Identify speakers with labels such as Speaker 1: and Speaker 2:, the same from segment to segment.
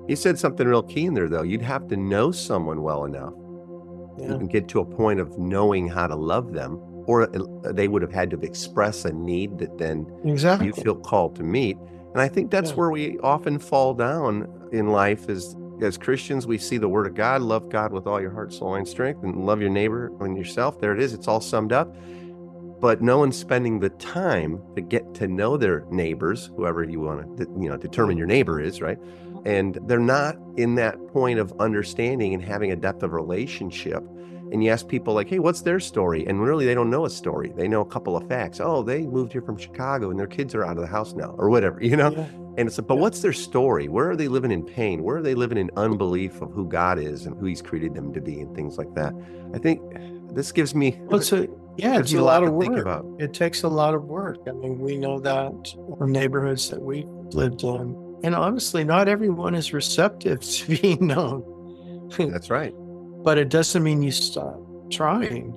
Speaker 1: You said something real key in there, though. You'd have to know someone well enough
Speaker 2: Yeah.
Speaker 1: even get to a point of knowing how to love them, or they would have had to express a need that then
Speaker 2: Exactly.
Speaker 1: you feel called to meet. And I think that's where we often fall down in life is, as Christians, we see the word of God, love God with all your heart, soul, and strength, and love your neighbor and yourself. There it is. It's all summed up. But no one's spending the time to get to know their neighbors, whoever you want to, determine your neighbor is, right? And they're not in that point of understanding and having a depth of relationship. And you ask people like, hey, what's their story? And really, they don't know a story. They know a couple of facts. Oh, they moved here from Chicago and their kids are out of the house now, or whatever,
Speaker 2: Yeah.
Speaker 1: And it's like, but what's their story? Where are they living in pain? Where are they living in unbelief of who God is and who he's created them to be and things like that? I think this gives me...
Speaker 2: It's a
Speaker 1: a
Speaker 2: lot
Speaker 1: lot
Speaker 2: of
Speaker 1: to think
Speaker 2: work.
Speaker 1: about.
Speaker 2: It takes a lot of work. I mean, we know that from neighborhoods that we lived in. And honestly, not everyone is receptive to being known.
Speaker 1: That's right.
Speaker 2: But it doesn't mean you stop trying.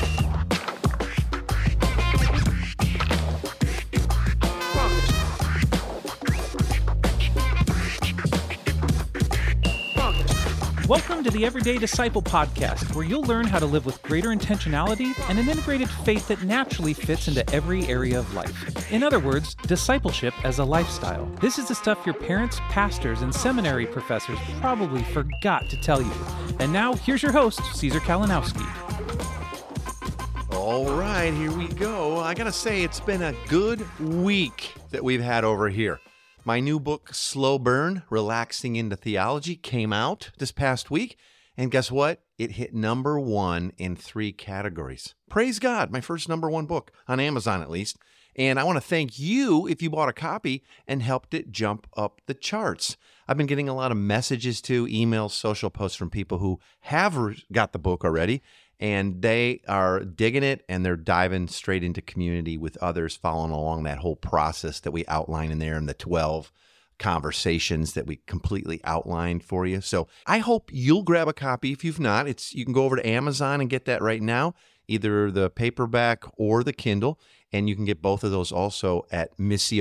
Speaker 3: Welcome to the Everyday Disciple Podcast, where you'll learn how to live with greater intentionality and an integrated faith that naturally fits into every area of life. In other words, discipleship as a lifestyle. This is the stuff your parents, pastors, and seminary professors probably forgot to tell you. And now, here's your host, Caesar Kalinowski.
Speaker 4: All right, here we go. I gotta say, it's been a good week that we've had over here. My new book, Slow Burn, Relaxing into Theology, came out this past week. And guess what? It hit number 1 in 3 categories. Praise God, my first number 1 book, on Amazon at least. And I want to thank you if you bought a copy and helped it jump up the charts. I've been getting a lot of messages too, emails, social posts from people who have got the book already. And they are digging it, and they're diving straight into community with others, following along that whole process that we outline in there in the 12 conversations that we completely outlined for you. So I hope you'll grab a copy. If you've not, you can go over to Amazon and get that right now, either the paperback or the Kindle. And you can get both of those also at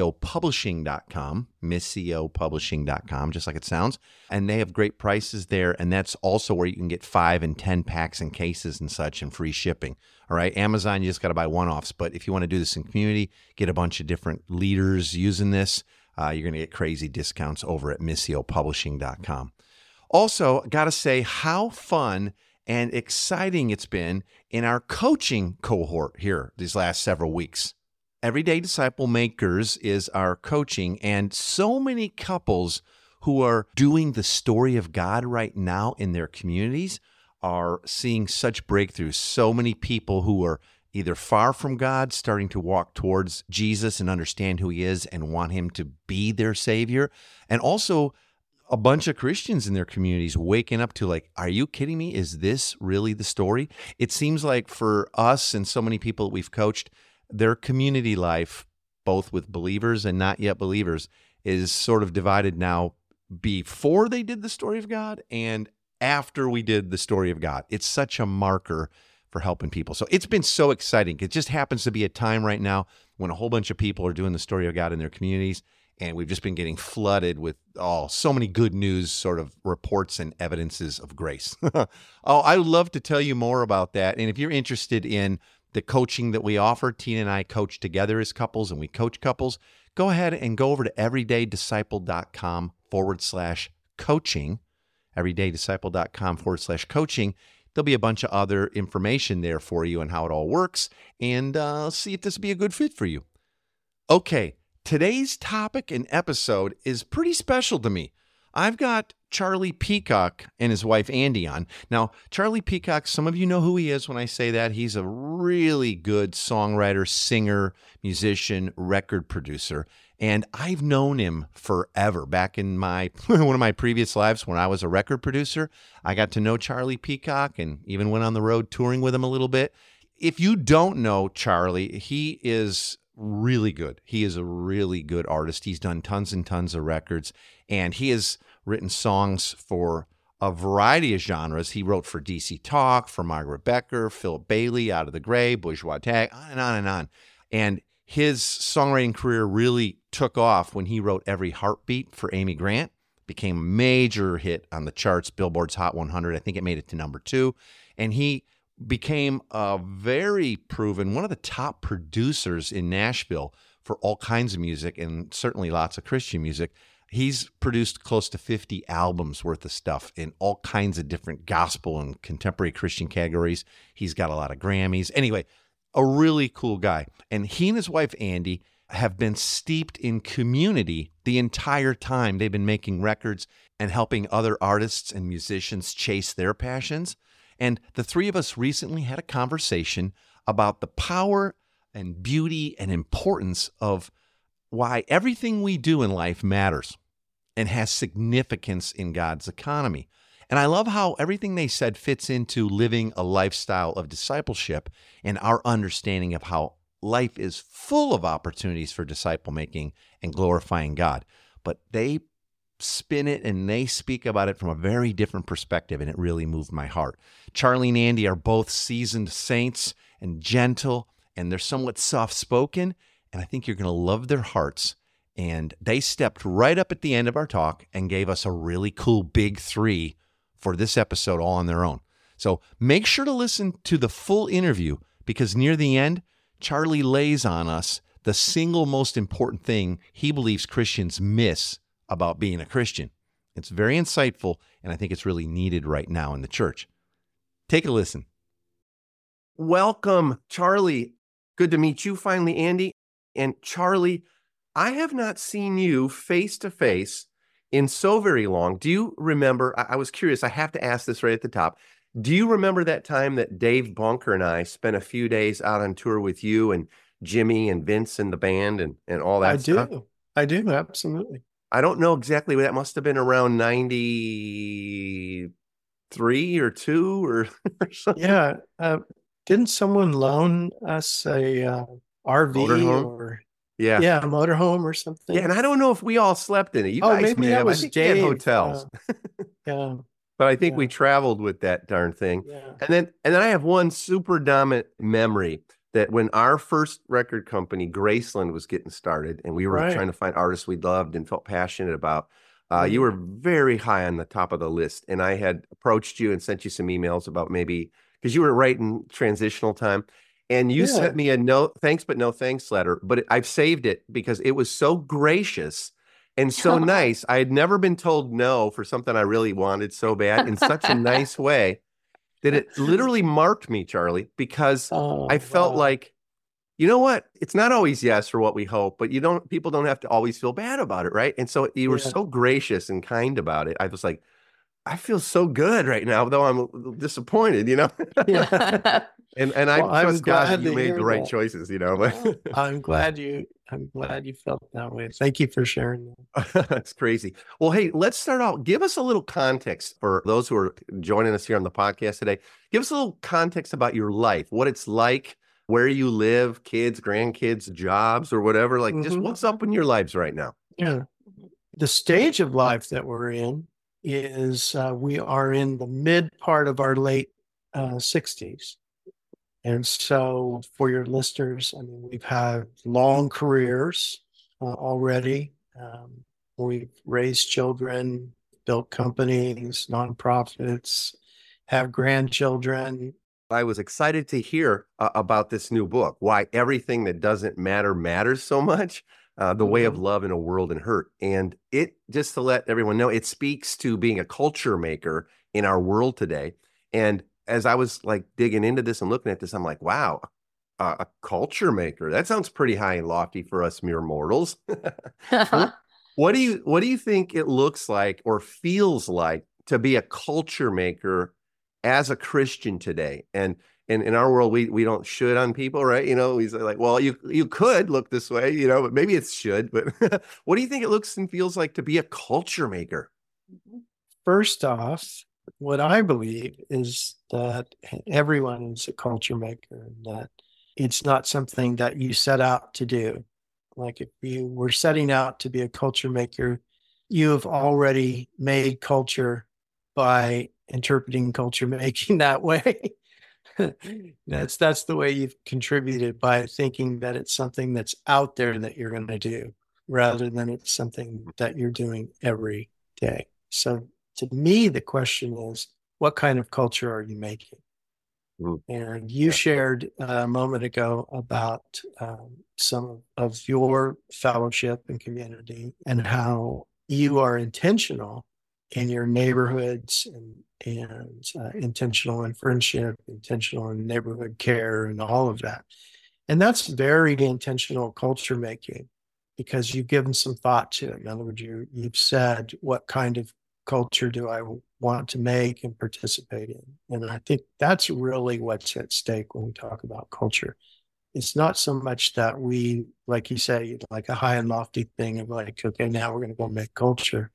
Speaker 4: missiopublishing.com, just like it sounds. And they have great prices there. And that's also where you can get 5 and 10 packs and cases and such and free shipping. All right. Amazon, you just got to buy one-offs. But if you want to do this in community, get a bunch of different leaders using this, you're going to get crazy discounts over at missiopublishing.com. Also, got to say how fun and exciting it's been in our coaching cohort here these last several weeks. Everyday Disciple Makers is our coaching, and so many couples who are doing the story of God right now in their communities are seeing such breakthroughs. So many people who are either far from God, starting to walk towards Jesus and understand who he is and want him to be their Savior, and also a bunch of Christians in their communities waking up to like, are you kidding me? Is this really the story? It seems like for us and so many people that we've coached, their community life, both with believers and not yet believers, is sort of divided now before they did the story of God and after we did the story of God. It's such a marker for helping people. So it's been so exciting. It just happens to be a time right now when a whole bunch of people are doing the story of God in their communities. And we've just been getting flooded with so many good news sort of reports and evidences of grace. I would love to tell you more about that. And if you're interested in the coaching that we offer, Tina and I coach together as couples and we coach couples, go ahead and go over to everydaydisciple.com/coaching, everydaydisciple.com/coaching. There'll be a bunch of other information there for you on how it all works, and see if this will be a good fit for you. Okay. Today's topic and episode is pretty special to me. I've got Charlie Peacock and his wife Andy on. Now, Charlie Peacock, some of you know who he is when I say that. He's a really good songwriter, singer, musician, record producer. And I've known him forever. Back in my one of my previous lives when I was a record producer, I got to know Charlie Peacock and even went on the road touring with him a little bit. If you don't know Charlie, he is really good. He is a really good artist. He's done tons and tons of records, and he has written songs for a variety of genres. He wrote for DC Talk, for Margaret Becker, Philip Bailey, Out of the Grave, Bourgeois Tag, on and on and on. And his songwriting career really took off when he wrote Every Heartbeat for Amy Grant. became a major hit on the charts, Billboard's Hot 100. I think it made it to number 2. And he became a very proven, one of the top producers in Nashville for all kinds of music, and certainly lots of Christian music. He's produced close to 50 albums worth of stuff in all kinds of different gospel and contemporary Christian categories. He's got a lot of Grammys. Anyway, a really cool guy. And he and his wife, Andy, have been steeped in community the entire time. They've been making records and helping other artists and musicians chase their passions. And the three of us recently had a conversation about the power and beauty and importance of why everything we do in life matters and has significance in God's economy. And I love how everything they said fits into living a lifestyle of discipleship and our understanding of how life is full of opportunities for disciple making and glorifying God. But they spin it and they speak about it from a very different perspective, and it really moved my heart. Charlie and Andy are both seasoned saints and gentle, and they're somewhat soft-spoken, and I think you're going to love their hearts. And they stepped right up at the end of our talk and gave us a really cool big 3 for this episode all on their own. So make sure to listen to the full interview, because near the end, Charlie lays on us the single most important thing he believes Christians miss about being a Christian. It's very insightful, and I think it's really needed right now in the church. Take a listen.
Speaker 1: Welcome, Charlie. Good to meet you finally, Andy. And Charlie, I have not seen you face to face in so very long. Do you remember? I was curious. I have to ask this right at the top. Do you remember that time that Dave Bunker and I spent a few days out on tour with you and Jimmy and Vince and the band and all that stuff?
Speaker 2: I do. Absolutely.
Speaker 1: I don't know exactly, but that must have been around 93 or 2 or something.
Speaker 2: Yeah. Didn't someone loan us a RV
Speaker 1: Motorhome?
Speaker 2: or
Speaker 1: Yeah.
Speaker 2: a motorhome or something?
Speaker 1: Yeah, and I don't know if we all slept in it. You guys
Speaker 2: maybe
Speaker 1: may
Speaker 2: that
Speaker 1: have.
Speaker 2: was
Speaker 1: I think we had
Speaker 2: Dave.
Speaker 1: hotels.
Speaker 2: Yeah.
Speaker 1: But I think
Speaker 2: Yeah.
Speaker 1: we traveled with that darn thing.
Speaker 2: Yeah.
Speaker 1: And then I have one super dominant memory that when our first record company, Graceland, was getting started, and we were
Speaker 2: Right.
Speaker 1: trying to find artists we loved and felt passionate about,
Speaker 2: Mhm.
Speaker 1: you were very high on the top of the list. And I had approached you and sent you some emails about maybe, because you were right in transitional time. And you
Speaker 2: Yeah.
Speaker 1: sent me a no thanks, but no thanks letter. But I've saved it because it was so gracious and so nice. I had never been told no for something I really wanted so bad in such a nice way that it literally marked me, Charlie, because
Speaker 2: Oh,
Speaker 1: I felt
Speaker 2: wow.
Speaker 1: like, you know what? It's not always yes or what we hope, but people don't have to always feel bad about it, right? And so you were
Speaker 2: Yeah.
Speaker 1: so gracious and kind about it. I was like, I feel so good right now, though I'm disappointed,
Speaker 2: Yeah.
Speaker 1: And I
Speaker 2: Well, I'm
Speaker 1: trust God that
Speaker 2: glad
Speaker 1: you
Speaker 2: to
Speaker 1: made
Speaker 2: hear
Speaker 1: the right
Speaker 2: that.
Speaker 1: choices,
Speaker 2: Well, I'm glad you felt that way. Thank you for sharing that.
Speaker 1: That's crazy. Well, hey, let's start out. Give us a little context for those who are joining us here on the podcast today. Give us a little context about your life, what it's like, where you live, kids, grandkids, jobs, or whatever. Like, just
Speaker 2: Mhm.
Speaker 1: what's up in your lives right now?
Speaker 2: Yeah. The stage of life that we're in is we are in the mid part of our late 60s. And so for your listeners, I mean, we've had long careers already. We've raised children, built companies, nonprofits, have grandchildren.
Speaker 1: I was excited to hear about this new book, Why Everything That Doesn't Matter Matters So Much, The Way of Love in a World in Hurt. And it, just to let everyone know, it speaks to being a culture maker in our world today. And as I was like digging into this and looking at this, I'm like, wow, a culture maker. That sounds pretty high and lofty for us mere mortals. What do you think it looks like or feels like to be a culture maker as a Christian today? And in our world, we don't should on people, right? We say like, well, you could look this way, but maybe it should. But what do you think it looks and feels like to be a culture maker?
Speaker 2: First off, what I believe is that everyone is a culture maker, and that it's not something that you set out to do. Like if you were setting out to be a culture maker, you have already made culture by interpreting culture making that way. That's the way you've contributed, by thinking that it's something that's out there that you're going to do, rather than it's something that you're doing every day. So to me, the question is, what kind of culture are you making?
Speaker 1: Mm.
Speaker 2: And you
Speaker 1: Yeah.
Speaker 2: shared a moment ago about some of your fellowship and community and how you are intentional in your neighborhoods and intentional in friendship, intentional in neighborhood care, and all of that. And that's very intentional culture making because you've given some thought to it. In other words, you've said, what kind of culture do I want to make and participate in? And I think that's really what's at stake when we talk about culture. It's not so much that we, like you say, like a high and lofty thing of like, okay, now we're going to go make culture.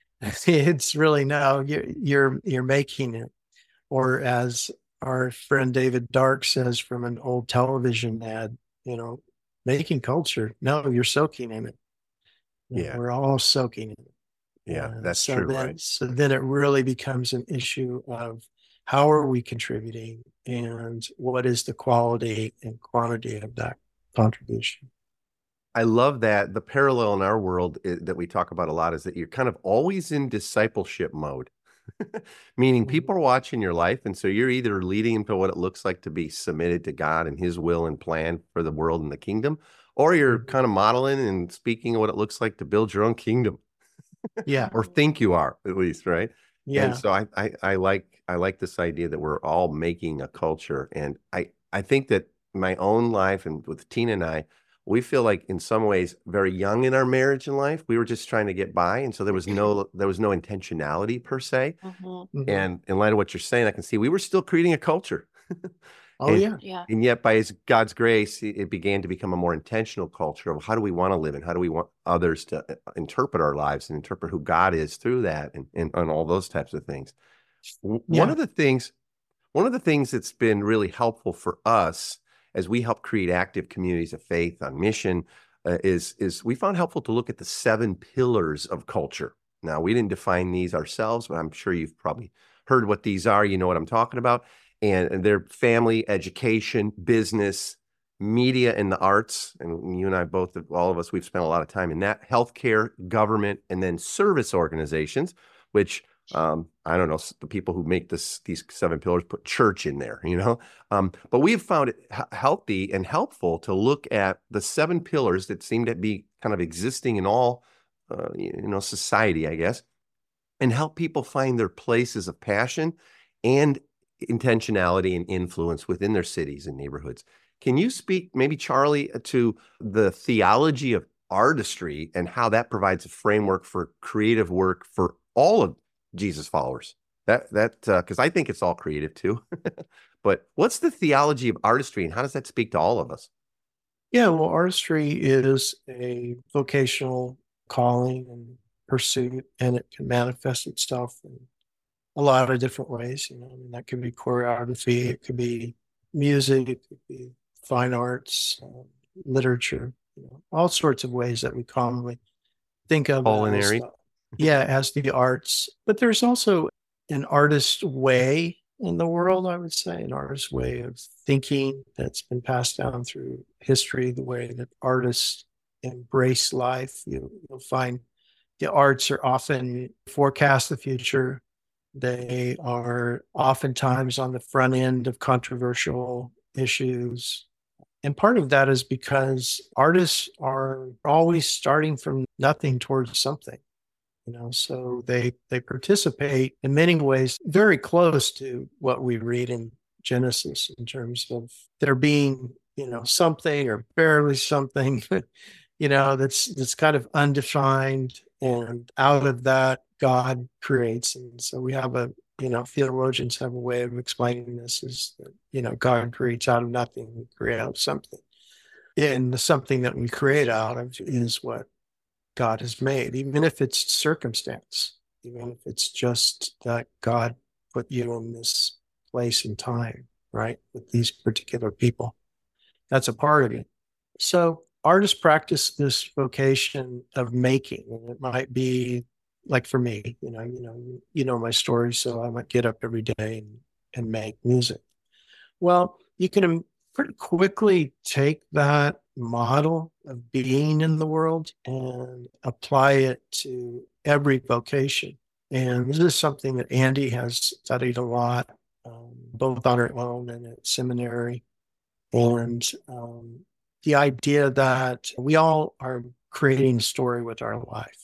Speaker 2: It's really no, you're making it. Or as our friend David Dark says from an old television ad, making culture. No, you're soaking in it.
Speaker 1: Yeah.
Speaker 2: We're all soaking in it.
Speaker 1: Yeah, that's
Speaker 2: so
Speaker 1: true,
Speaker 2: then,
Speaker 1: right?
Speaker 2: So then it really becomes an issue of how are we contributing and what is the quality and quantity of that contribution.
Speaker 1: I love that. The parallel in our world that we talk about a lot is that you're kind of always in discipleship mode, meaning people are watching your life. And so you're either leading them to what it looks like to be submitted to God and his will and plan for the world and the kingdom, or you're kind of modeling and speaking of what it looks like to build your own kingdom.
Speaker 2: Yeah.
Speaker 1: Or think you are, at least, right?
Speaker 2: Yeah.
Speaker 1: And so I like this idea that we're all making a culture. And I think that my own life and with Tina and I, we feel like in some ways very young in our marriage and life. We were just trying to get by. And so there was no intentionality per se.
Speaker 5: Mm-hmm.
Speaker 2: Mhm.
Speaker 1: And in light of what you're saying, I can see we were still creating a culture.
Speaker 2: Oh,
Speaker 1: And-
Speaker 2: yeah.
Speaker 5: Yeah.
Speaker 1: And yet, by God's grace, it began to become a more intentional culture of how do we want to live and how do we want others to interpret our lives and interpret who God is through that and all those types of things. One
Speaker 2: Yeah.
Speaker 1: of the things that's been really helpful for us as we help create active communities of faith on mission is we found helpful to look at the 7 pillars of culture. Now, we didn't define these ourselves, but I'm sure you've probably heard what these are. You know what I'm talking about. And they're family, education, business, media, and the arts. And you and I both, all of us, we've spent a lot of time in that. Healthcare, government, and then service organizations, which I don't know, the people who make these 7 pillars put church in there, but we've found it healthy and helpful to look at the 7 pillars that seem to be kind of existing in all, society, I guess, and help people find their places of passion and intentionality and influence within their cities and neighborhoods. Can you speak, maybe Charlie, to the theology of artistry and how that provides a framework for creative work for all of Jesus followers? That because I think it's all creative too. But what's the theology of artistry and how does that speak to all of us?
Speaker 2: Yeah, well, artistry is a vocational calling and pursuit, and it can manifest itself in a lot of different ways. That could be choreography, it could be music, it could be fine arts, literature, all sorts of ways that we commonly think of
Speaker 1: Culinary.
Speaker 2: as the arts. But there's also an artist way in the world, I would say, an artist way of thinking that's been passed down through history, the way that artists embrace life. You'll find the arts are often forecast the future. They are oftentimes on the front end of controversial issues. And part of that is because artists are always starting from nothing towards something. So they participate in many ways very close to what we read in Genesis in terms of there being, something or barely something, that's kind of undefined, and out of that God creates. And so we have theologians have a way of explaining this is that, God creates out of nothing, we create out of something. And the something that we create out of is what God has made, even if it's circumstance, even if it's just that God put you in this place and time, right, with these particular people. That's a part of it. So artists practice this vocation of making, and it might be like for me, my story. So I might get up every day and make music. Well, you can pretty quickly take that model of being in the world and apply it to every vocation. And this is something that Andy has studied a lot, both on her own and at seminary. And the idea that we all are creating a story with our life.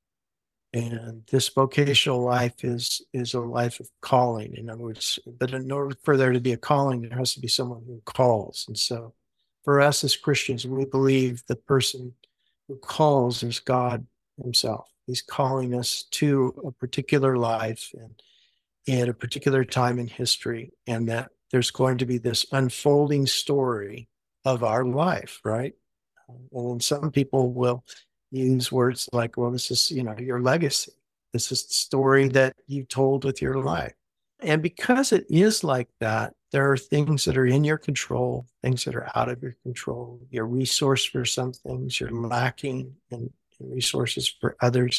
Speaker 2: And this vocational life is a life of calling, in other words. But in order for there to be a calling, there has to be someone who calls. And so for us as Christians, we believe the person who calls is God himself. He's calling us to a particular life and at a particular time in history, and that there's going to be this unfolding story of our life, right? And then some people will use words like, well, this is, your legacy. This is the story that you told with your life. And because it is like that, there are things that are in your control, things that are out of your control. You're resourced for some things, you're lacking in resources for others.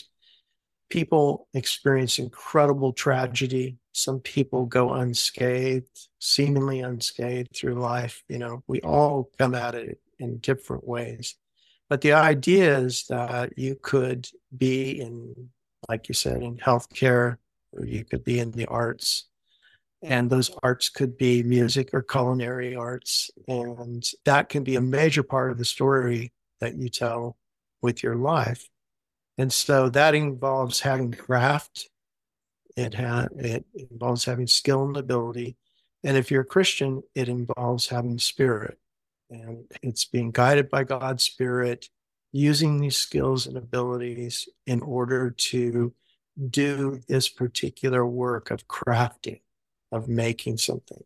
Speaker 2: People experience incredible tragedy. Some people go unscathed, seemingly unscathed through life. We all come at it in different ways. But the idea is that you could be in, like you said, in healthcare, or you could be in the arts. And those arts could be music or culinary arts. And that can be a major part of the story that you tell with your life. And so that involves having craft. It involves having skill and ability. And if you're a Christian, it involves having spirit. And it's being guided by God's Spirit, using these skills and abilities in order to do this particular work of crafting, of making something.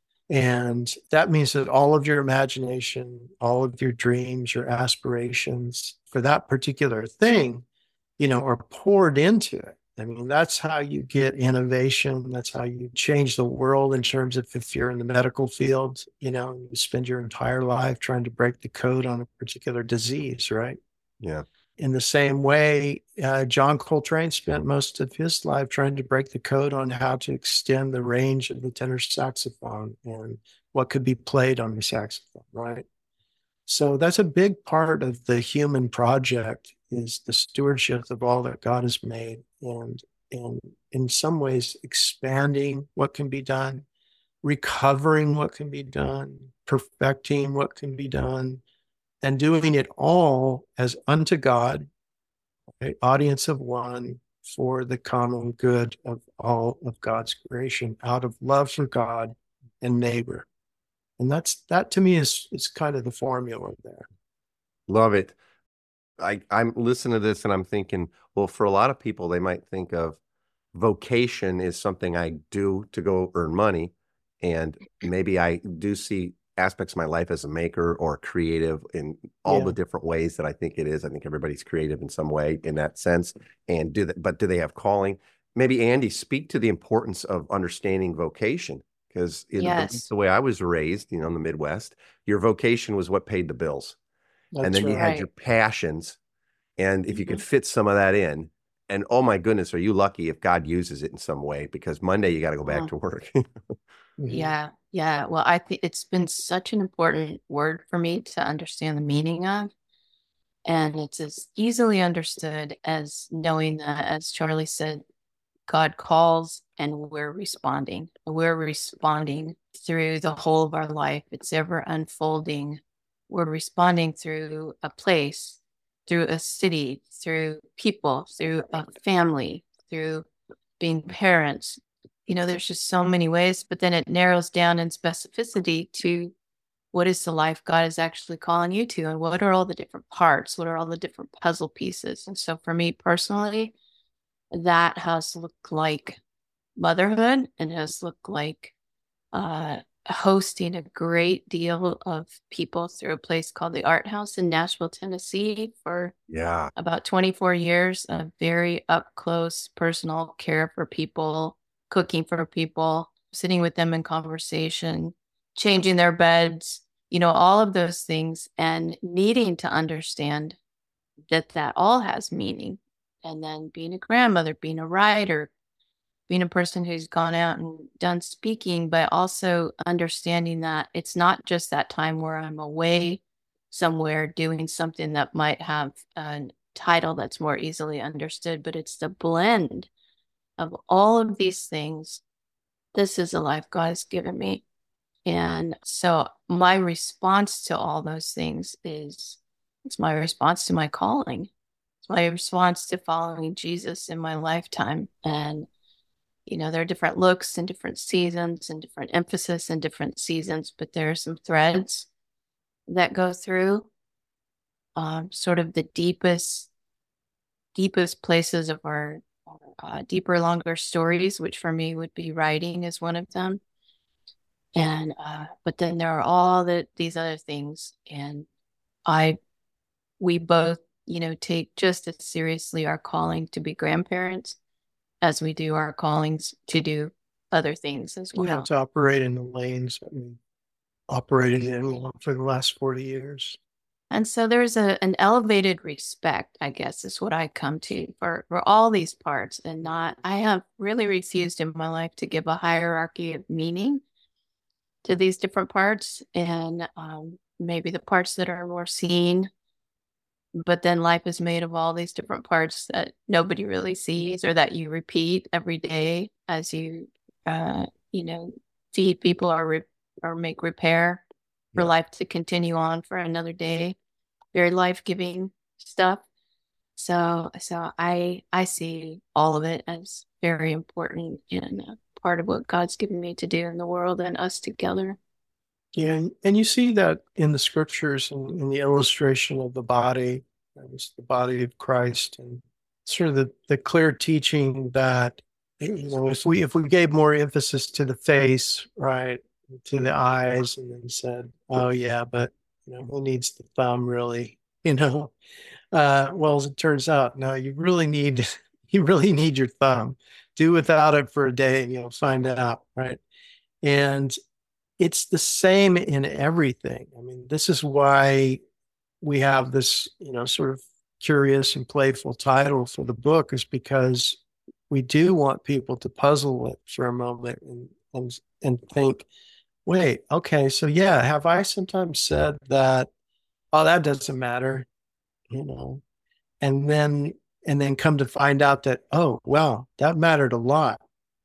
Speaker 2: And that means that all of your imagination, all of your dreams, your aspirations for that particular thing, are poured into it. I mean, that's how you get innovation. That's how you change the world in terms of if you're in the medical field, you spend your entire life trying to break the code on a particular disease, right?
Speaker 1: Yeah.
Speaker 2: In the same way, John Coltrane spent most of his life trying to break the code on how to extend the range of the tenor saxophone and what could be played on the saxophone, right? So that's a big part of the human project, is the stewardship of all that God has made, and in some ways expanding what can be done, recovering what can be done, perfecting what can be done, and doing it all as unto God, an audience of one, for the common good of all of God's creation, out of love for God and neighbor. And that to me is kind of the formula there.
Speaker 1: Love it. I'm listening to this and I'm thinking, well, for a lot of people, they might think of vocation is something I do to go earn money. And maybe I do see aspects of my life as a maker or creative in all the different ways that I think it is. I think everybody's creative in some way in that sense. And do they have calling? Maybe Andy, speak to the importance of understanding vocation, because the way I was raised, in the Midwest, your vocation was what paid the bills. And then you had your passions. And if you could fit some of that in, and oh my goodness, are you lucky if God uses it in some way, because Monday you got to go back to work.
Speaker 5: Yeah. Well, I think it's been such an important word for me to understand the meaning of. And it's as easily understood as knowing that, as Charlie said, God calls and we're responding. We're responding through the whole of our life. It's ever unfolding. We're responding through a place, through a city, through people, through a family, through being parents. There's just so many ways, but then it narrows down in specificity to what is the life God is actually calling you to, and what are all the different parts? What are all the different puzzle pieces? And so for me personally, that has looked like motherhood, and has looked like hosting a great deal of people through a place called the Art House in Nashville, Tennessee for about 24 years of very up close personal care for people, cooking for people, sitting with them in conversation, changing their beds, all of those things, and needing to understand that all has meaning. And then being a grandmother, being a writer, being a person who's gone out and done speaking, but also understanding that it's not just that time where I'm away somewhere doing something that might have an title that's more easily understood, but it's the blend of all of these things. This is the life God has given me. And so my response to all those things is, it's my response to my calling. It's my response to following Jesus in my lifetime. And, there are different looks and different seasons and different emphasis in different seasons, but there are some threads that go through sort of the deepest places of our deeper, longer stories, which for me would be writing is one of them. And but then there are all these other things, and we both take just as seriously our calling to be grandparents as we do our callings to do other things as well.
Speaker 2: We have to operate in the lanes that we operated in for the last 40 years.
Speaker 5: And so there's an elevated respect, I guess, is what I come to for all these parts, and I have really refused in my life to give a hierarchy of meaning to these different parts, and maybe the parts that are more seen, but then life is made of all these different parts that nobody really sees or that you repeat every day as you, feed people or make repair for life to continue on for another day. Very life-giving stuff. So I see all of it as very important and part of what God's given me to do in the world and us together.
Speaker 2: Yeah, and you see that in the scriptures and in the illustration of the body, it's the body of Christ, and sort of the clear teaching that if we gave more emphasis to the face, right, to the eyes, and then said, oh yeah, but who needs the thumb really? Well, as it turns out, no, you really need your thumb. Do without it for a day, and you'll find out, right? And it's the same in everything. I mean, this is why we have this, sort of curious and playful title for the book, is because we do want people to puzzle it for a moment and think, wait, okay, so yeah, have I sometimes said that, oh, that doesn't matter, and then come to find out that, oh, well, that mattered a lot,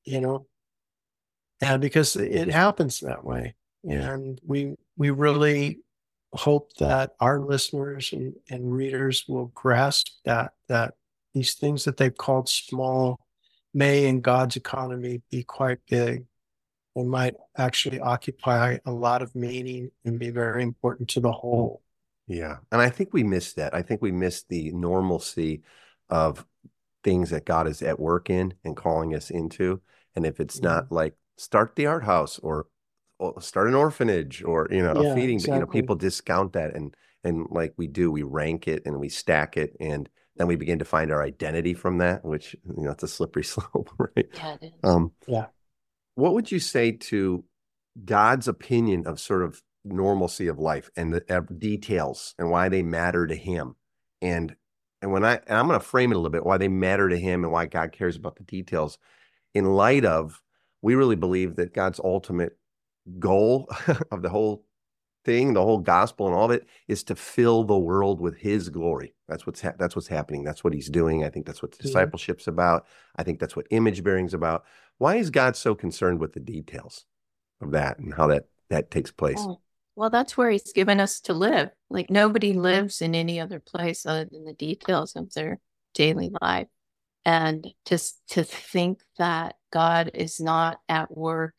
Speaker 2: and because it happens that way. And we really hope that our listeners and readers will grasp that these things that they've called small may in God's economy be quite big. They might actually occupy a lot of meaning and be very important to the whole.
Speaker 1: Yeah. And I think we missed that. I think we missed the normalcy of things that God is at work in and calling us into. And if it's not like start the art house or start an orphanage or, a feeding,
Speaker 2: exactly.
Speaker 1: People discount that. And like we do, we rank it and we stack it. And then we begin to find our identity from that, which, it's a slippery slope, right?
Speaker 5: Yeah, it is.
Speaker 2: Yeah.
Speaker 1: What would you say to God's opinion of sort of normalcy of life and the details and why they matter to him? And I'm going to frame it a little bit, why they matter to him and why God cares about the details in light of, we really believe that God's ultimate goal of the whole thing, the whole gospel and all of it, is to fill the world with his glory. That's what's happening. That's what he's doing. I think that's what discipleship's about. I think that's what image bearing's about. Why is God so concerned with the details of that and how that takes place?
Speaker 5: Oh, well, that's where he's given us to live. Like nobody lives in any other place other than the details of their daily life. And just to think that God is not at work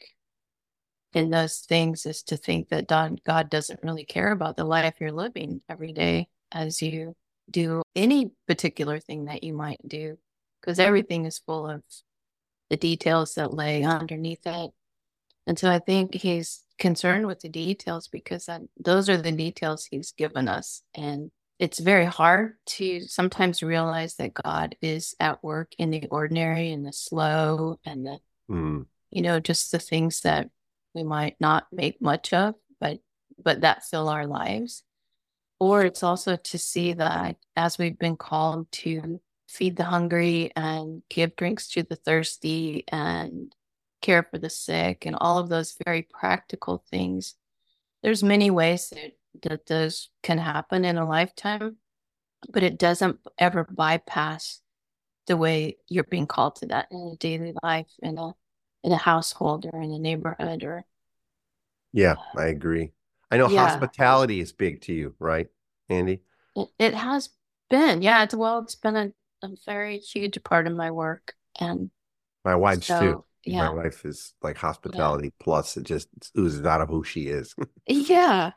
Speaker 5: in those things is to think that God doesn't really care about the life you're living every day as you do any particular thing that you might do, because everything is full of the details that lay underneath it. And so I think he's concerned with the details because those are the details he's given us. And it's very hard to sometimes realize that God is at work in the ordinary and the slow and the, just the things that we might not make much of, but that fill our lives. Or it's also to see that as we've been called to feed the hungry and give drinks to the thirsty and care for the sick and all of those very practical things, there's many ways that those can happen in a lifetime. but it doesn't ever bypass the way you're being called to that in a daily life, in a household or in a neighborhood or
Speaker 1: Yeah, I agree. I know
Speaker 5: yeah,
Speaker 1: hospitality is big to you, right, Andy?
Speaker 5: it has been. Yeah, it's been a very huge part of my work. And
Speaker 1: My wife's too.
Speaker 5: so
Speaker 1: My
Speaker 5: yeah,
Speaker 1: wife is like
Speaker 5: yeah.
Speaker 1: hospitality plus. It just oozes out of who she is.
Speaker 5: Yeah.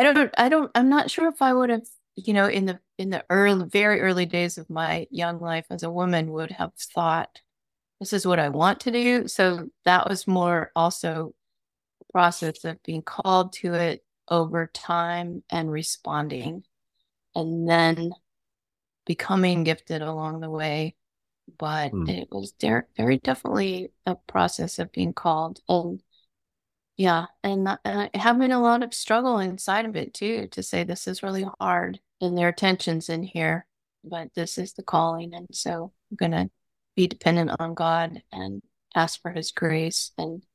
Speaker 5: I'm not sure if I would have, in the very early days of my young life as a woman would have thought this is what I want to do. So that was more also process of being called to it over time and responding and then becoming gifted along the way. But
Speaker 1: Hmm.
Speaker 5: it was very definitely a process of being called. And yeah, and having a lot of struggle inside of it too, to say this is really hard and there are tensions in here, but this is the calling. And so I'm going to be dependent on God and ask for his grace and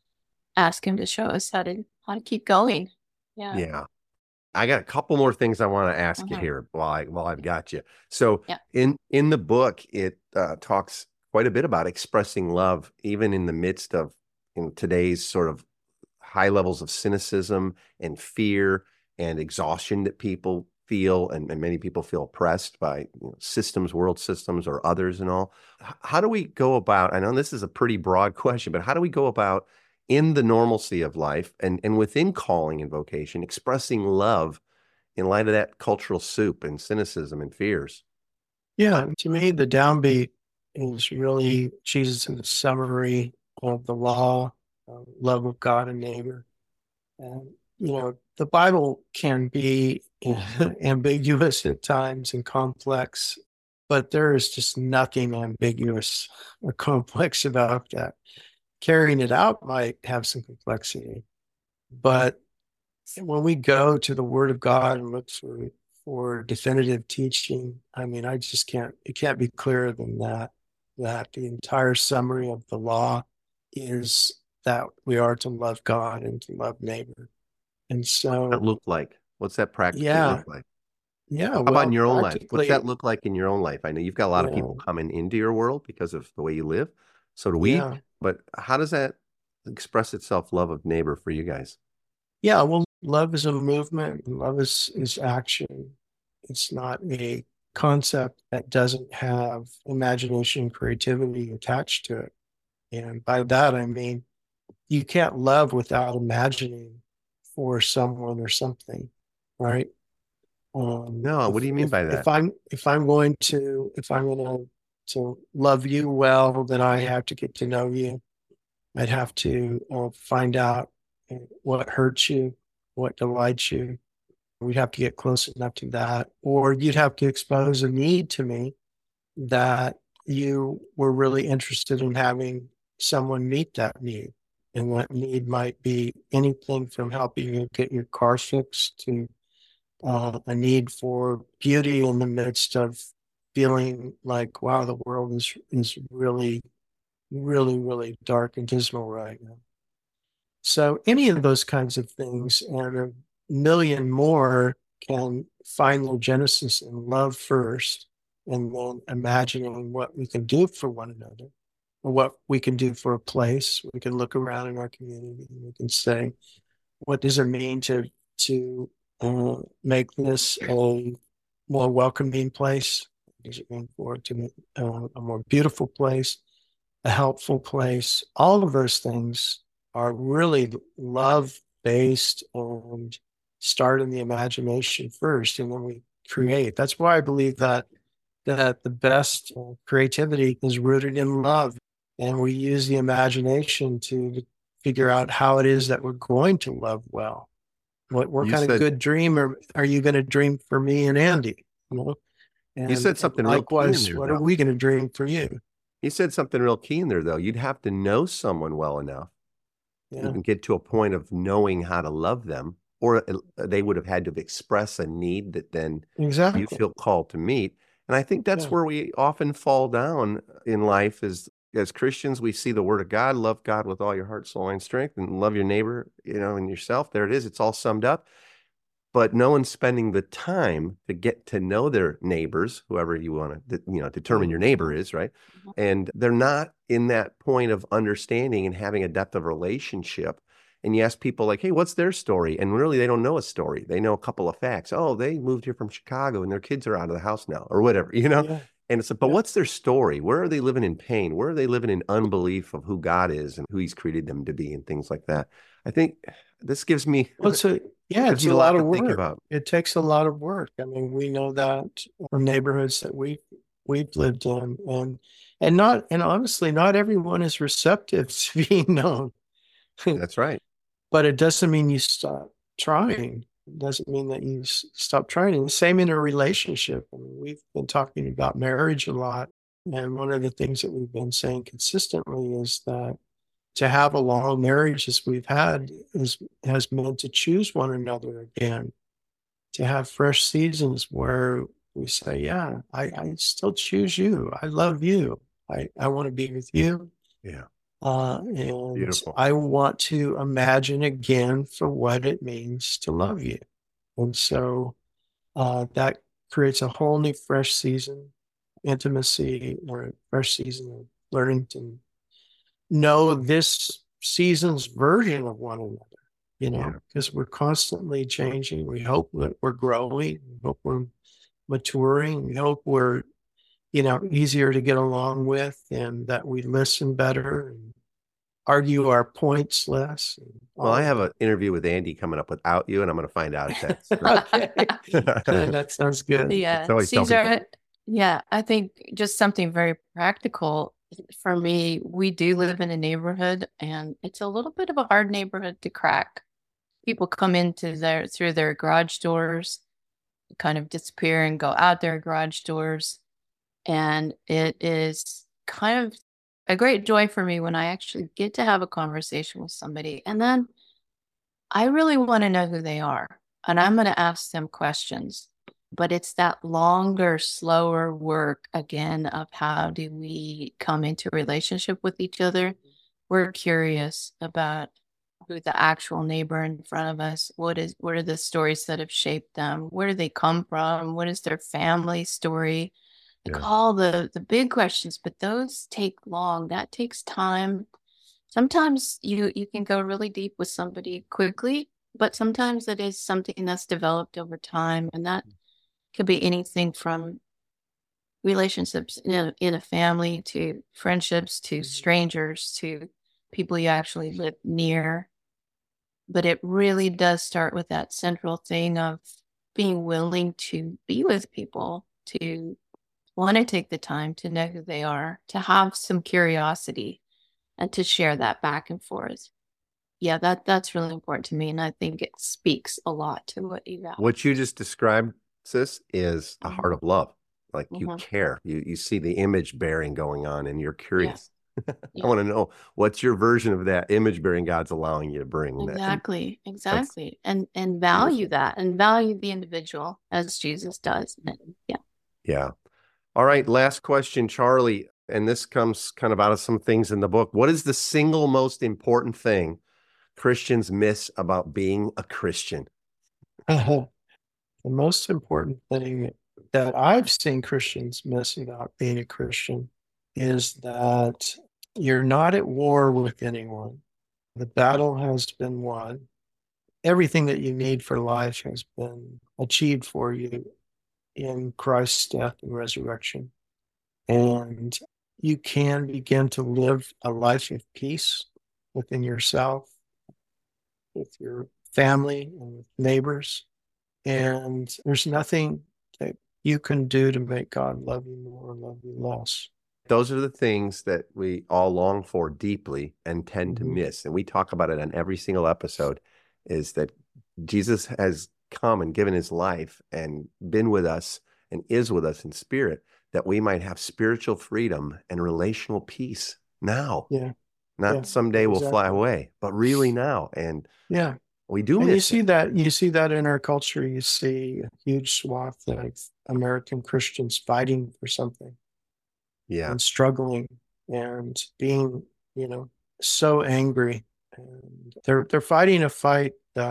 Speaker 5: ask him to show us how to keep going. Yeah.
Speaker 1: Yeah. I got a couple more things I want to ask you
Speaker 5: Uh-huh.
Speaker 1: here while I've got you. So
Speaker 5: Yeah.
Speaker 1: in the book, it talks quite a bit about expressing love, even in the midst of today's sort of high levels of cynicism and fear and exhaustion that people feel, and many people feel oppressed by systems, world systems, or others and all. How do we go about? I know this is a pretty broad question, but how do we go about in the normalcy of life and within calling and vocation, expressing love in light of that cultural soup and cynicism and fears?
Speaker 2: Yeah, to me, the downbeat is really Jesus in the summary of the law, love of God and neighbor. And, the Bible can be ambiguous at times and complex, but there is just nothing ambiguous or complex about that. Carrying it out might have some complexity, but when we go to the Word of God and look for definitive teaching, I mean, I just can't. It can't be clearer than that. That the entire summary of the law is that we are to love God and to love neighbor. And
Speaker 1: That
Speaker 2: so,
Speaker 1: look like? What's that practically look
Speaker 2: yeah,
Speaker 1: like?
Speaker 2: yeah.
Speaker 1: How about in
Speaker 2: Well,
Speaker 1: your own life? What's that
Speaker 2: practically,
Speaker 1: look like in your own life? I know you've got a lot of
Speaker 2: yeah,
Speaker 1: people coming into your world because of the way you live. So do we.
Speaker 2: yeah,
Speaker 1: But how does that express itself, love of neighbor, for you guys?
Speaker 2: yeah. Well, love is a movement. Love is action. It's not a concept that doesn't have imagination and creativity attached to it. And by that, I mean, you can't love without imagining for someone or something, right?
Speaker 1: No, what
Speaker 2: If
Speaker 1: do you mean
Speaker 2: if
Speaker 1: by
Speaker 2: if
Speaker 1: that?
Speaker 2: I'm going to love you well, then I have to get to know you. I'd have to find out what hurts you, what delights you. We'd have to get close enough to that, or you'd have to expose a need to me that you were really interested in having someone meet that need. And that need might be anything from helping you get your car fixed to a need for beauty in the midst of feeling like, wow, the world is really, really, really dark and dismal right now. So any of those kinds of things and a million more can find their genesis in love first, and then imagining what we can do for one another or what we can do for a place. We can look around in our community and we can say, what does it mean to make this a more welcoming place? What does it mean for it to be a more beautiful place, a helpful place? All of those things are really love based and start in the imagination first, and then we create. That's why I believe that the best creativity is rooted in love, and we use the imagination to figure out how it is that we're going to love well. What
Speaker 1: You
Speaker 2: kind of
Speaker 1: said
Speaker 2: good dream are you going to dream for me and Andy? You know,
Speaker 1: you
Speaker 2: and,
Speaker 1: said
Speaker 2: and
Speaker 1: something real key in
Speaker 2: likewise,
Speaker 1: there,
Speaker 2: what are
Speaker 1: though.
Speaker 2: we going to dream for you?
Speaker 1: You said something real key in there, though. You'd have to know someone well enough to
Speaker 2: Yeah,
Speaker 1: even get to a point of knowing how to love them, or they would have had to express a need that then you
Speaker 2: exactly.
Speaker 1: feel called to meet. And I think that's
Speaker 2: Yeah,
Speaker 1: where we often fall down in life is as Christians, we see the word of God, love God with all your heart, soul, and strength, and love your neighbor, and yourself. There it is. It's all summed up. but no one's spending the time to get to know their neighbors, whoever you want to, determine your neighbor is, right? And they're not in that point of understanding and having a depth of relationship. And you ask people like, hey, what's their story? And really, they don't know a story. They know a couple of facts. Oh, they moved here from Chicago and their kids are out of the house now or whatever,
Speaker 2: Yeah.
Speaker 1: And it's like, but what's their story? Where are they living in pain? Where are they living in unbelief of who God is and who he's created them to be and things like that? I think this gives me,
Speaker 2: Well, it's a
Speaker 1: gives me
Speaker 2: a lot of
Speaker 1: to think
Speaker 2: work.
Speaker 1: about.
Speaker 2: It takes a lot of work. I mean, we know that from neighborhoods that we've lived in, and honestly, not everyone is receptive to being known.
Speaker 1: That's right.
Speaker 2: But it doesn't mean you stop trying. It doesn't mean that you stop trying. And the same in a relationship. I mean, we've been talking about marriage a lot. And one of the things that we've been saying consistently is that to have a long marriage as we've had has meant to choose one another again, to have fresh seasons where we say, yeah, I still choose you. I love you. I want to be with you.
Speaker 1: Yeah.
Speaker 2: And
Speaker 1: Beautiful.
Speaker 2: I want to imagine again for what it means to love you. And so that creates a whole new fresh season, intimacy, or a fresh season of learning to know this season's version of one another, because we're constantly changing. We hope that we're growing. We hope we're maturing. We hope we're easier to get along with, and that we listen better and argue our points less.
Speaker 1: Well, I have an interview with Andy coming up without you, and I'm going to find out if that's
Speaker 2: okay. That sounds good.
Speaker 5: Yeah,
Speaker 1: always
Speaker 5: Caesar. Yeah, I think just something very practical for me. We do live in a neighborhood, and it's a little bit of a hard neighborhood to crack. People come into through their garage doors, kind of disappear and go out their garage doors. And it is kind of a great joy for me when I actually get to have a conversation with somebody. And then I really want to know who they are. And I'm going to ask them questions. But it's that longer, slower work again of how do we come into a relationship with each other. We're curious about who the actual neighbor in front of us, what are the stories that have shaped them? Where do they come from? What is their family story? Like all the big questions, but those take long. That takes time. Sometimes you can go really deep with somebody quickly, but sometimes it is something that's developed over time. And that could be anything from relationships in a family to friendships to strangers to people you actually live near. But it really does start with that central thing of being willing to be with people, to want to take the time to know who they are, to have some curiosity, and to share that back and forth. Yeah, that's really important to me. And I think it speaks a lot to what you got.
Speaker 1: What you just described, sis, is a heart of love. Like you care. You see the image bearing going on and you're curious. I want to know what's your version of that image bearing God's allowing you to bring.
Speaker 5: Exactly. And value that and value the individual as Jesus does.
Speaker 1: Yeah. All right. Last question, Charlie. And this comes kind of out of some things in the book. What is the single most important thing Christians miss about being a Christian?
Speaker 2: The most important thing that I've seen Christians miss about being a Christian is that you're not at war with anyone. The battle has been won. Everything that you need for life has been achieved for you in Christ's death and resurrection. And you can begin to live a life of peace within yourself, with your family, and with neighbors. And there's nothing that you can do to make God love you more or love you less.
Speaker 1: Those are the things that we all long for deeply and tend to miss. And we talk about it on every single episode, is that Jesus has come and given his life and been with us and is with us in spirit, that we might have spiritual freedom and relational peace now. Not someday we'll fly away, but really now. And we do miss
Speaker 2: you see that in our culture. You see a huge swath of American Christians fighting for something. And struggling and being, so angry. And they're fighting a fight that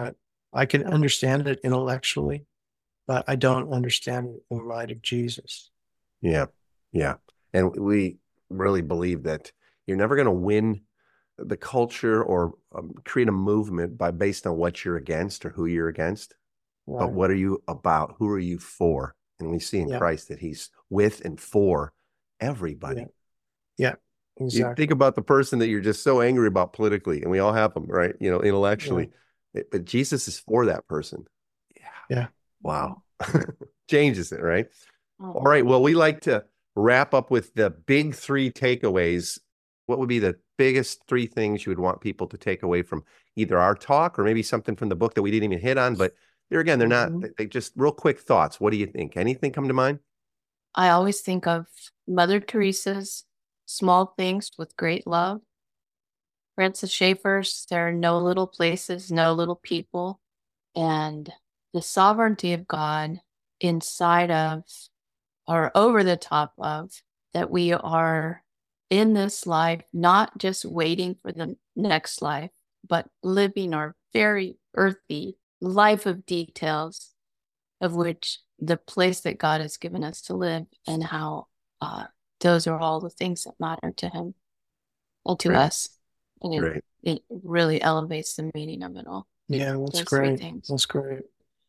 Speaker 2: I can understand it intellectually, but I don't understand it in light of Jesus.
Speaker 1: Yeah. Yeah. And we really believe that you're never going to win the culture or create a movement based on what you're against or who you're against.
Speaker 2: Right.
Speaker 1: But what are you about? Who are you for? And we see in Christ that he's with and for everybody.
Speaker 2: Yeah, exactly.
Speaker 1: You think about the person that you're just so angry about politically, and we all have them, right? Intellectually. But Jesus is for that person.
Speaker 2: Yeah.
Speaker 1: Wow. Changes it, right? All right. Well, we like to wrap up with the big 3 takeaways. What would be the biggest 3 things you would want people to take away from either our talk or maybe something from the book that we didn't even hit on? But there again, they're not, they just real quick thoughts. What do you think? Anything come to mind?
Speaker 5: I always think of Mother Teresa's small things with great love. Francis Schaeffer's, there are no little places, no little people. And the sovereignty of God inside of, or over the top of, that we are in this life, not just waiting for the next life, but living our very earthy life of details, of which the place that God has given us to live, and how those are all the things that matter to him and to us. And it really elevates the meaning of it all.
Speaker 2: Yeah, that's
Speaker 5: Those
Speaker 2: great.
Speaker 5: 3 things.
Speaker 2: That's great.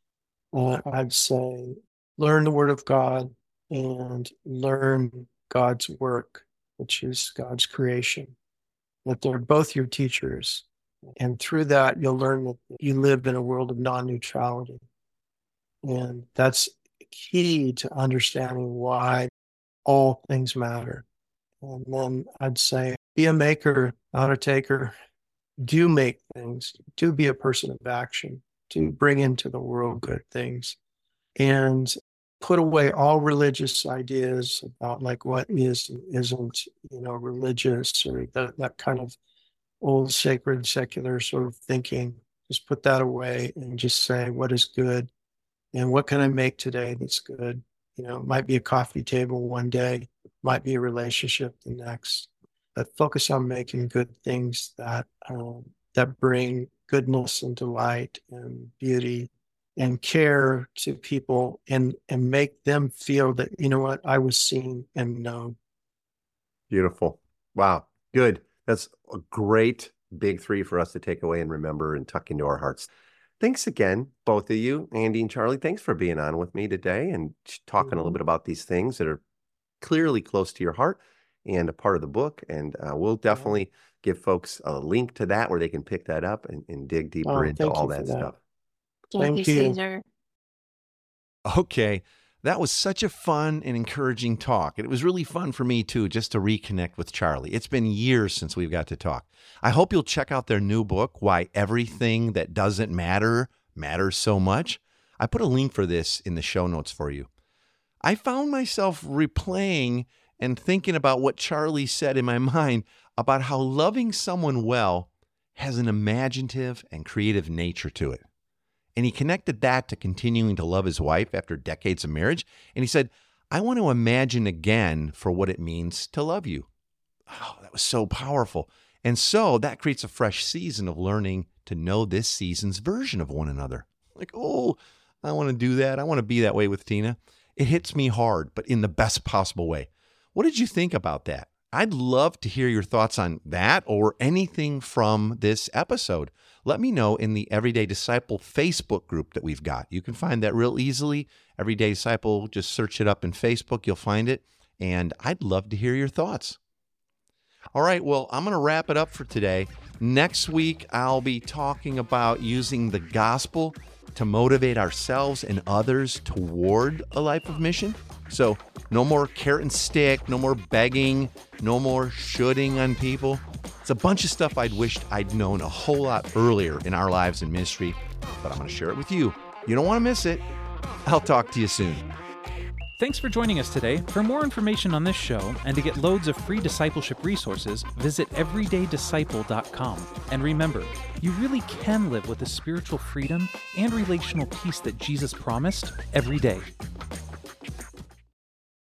Speaker 2: I'd say learn the Word of God and learn God's work, which is God's creation. That they're both your teachers. And through that, you'll learn that you live in a world of non-neutrality. And that's key to understanding why all things matter. And then I'd say be a maker, not a taker. Do make things. Do be a person of action. Do bring into the world good things. And put away all religious ideas about like what is and isn't, religious, or that kind of old sacred secular sort of thinking. Just put that away and just say what is good and what can I make today that's good. It might be a coffee table one day, might be a relationship the next, but focus on making good things that bring goodness and delight and beauty and care to people, and make them feel that, I was seen and known.
Speaker 1: Beautiful. Wow. Good. That's a great big 3 for us to take away and remember and tuck into our hearts. Thanks again, both of you, Andy and Charlie. Thanks for being on with me today and talking a little bit about these things that are clearly close to your heart and a part of the book. And we'll definitely give folks a link to that where they can pick that up and dig deeper into all that stuff.
Speaker 5: Thank you, Caesar.
Speaker 4: Okay. That was such a fun and encouraging talk. It was really fun for me, too, just to reconnect with Charlie. It's been years since we've got to talk. I hope you'll check out their new book, Why Everything That Doesn't Matter Matters So Much. I put a link for this in the show notes for you. I found myself replaying and thinking about what Charlie said in my mind about how loving someone well has an imaginative and creative nature to it. And he connected that to continuing to love his wife after decades of marriage. And he said, I want to imagine again for what it means to love you. Oh, that was so powerful. And so that creates a fresh season of learning to know this season's version of one another. Like, oh, I want to do that. I want to be that way with Tina. It hits me hard, but in the best possible way. What did you think about that? I'd love to hear your thoughts on that or anything from this episode. Let me know in the Everyday Disciple Facebook group that we've got. You can find that real easily. Everyday Disciple, just search it up in Facebook. You'll find it. And I'd love to hear your thoughts. All right, well, I'm going to wrap it up for today. Next week, I'll be talking about using the gospel to motivate ourselves and others toward a life of mission. So no more carrot and stick, no more begging, no more shoulding on people. It's a bunch of stuff I'd wished I'd known a whole lot earlier in our lives in ministry, but I'm going to share it with you. You don't want to miss it. I'll talk to you soon.
Speaker 3: Thanks for joining us today. For more information on this show and to get loads of free discipleship resources, visit everydaydisciple.com. And remember, you really can live with the spiritual freedom and relational peace that Jesus promised every day.